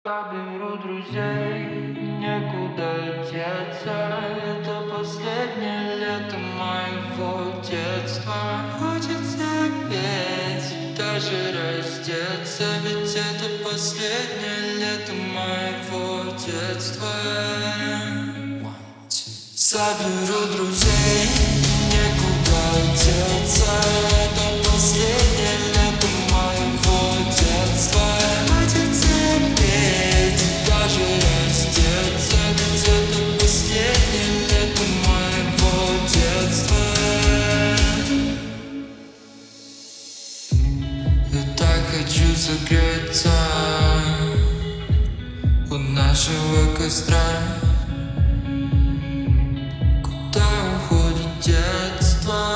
Соберу друзей, некуда деться. Это последнее лето моего детства. Хочется петь, даже раздеться. Ведь это последнее лето моего детства. Соберу друзей, некуда деться. Это последнее лето моего детства. Хочется петь, даже раздеться. Ведь это последнее лето моего детства. Я так хочу согреться у нашего костра. Куда уходит детство?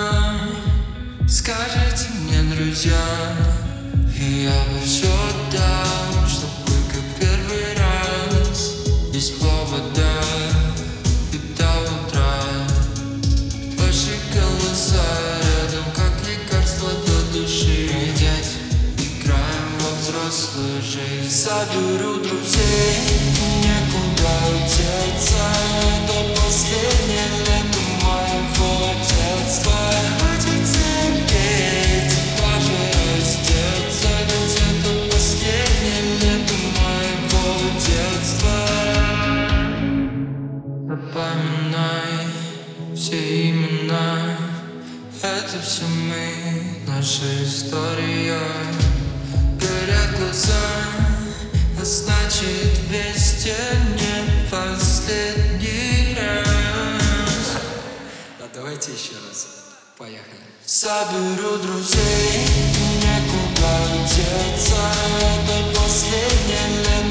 Скажите мне, друзья, и я бы все дал, чтобы как первый раз, без повода и до утра. Ваши голоса рядом, как лекарство для души. Дядь, играем во взрослую жизнь. Соберу друзей, некуда деться. Это последнее лето моего детства. Хочется петь, даже раздеться. Ведь это последнее лето моего детства. Запоминай все имена. Это все мы, наша история. Горят глаза, а значит вместе не последний раз. Да, давайте еще раз. Поехали. Соберу друзей, некуда деться. Это последнее лето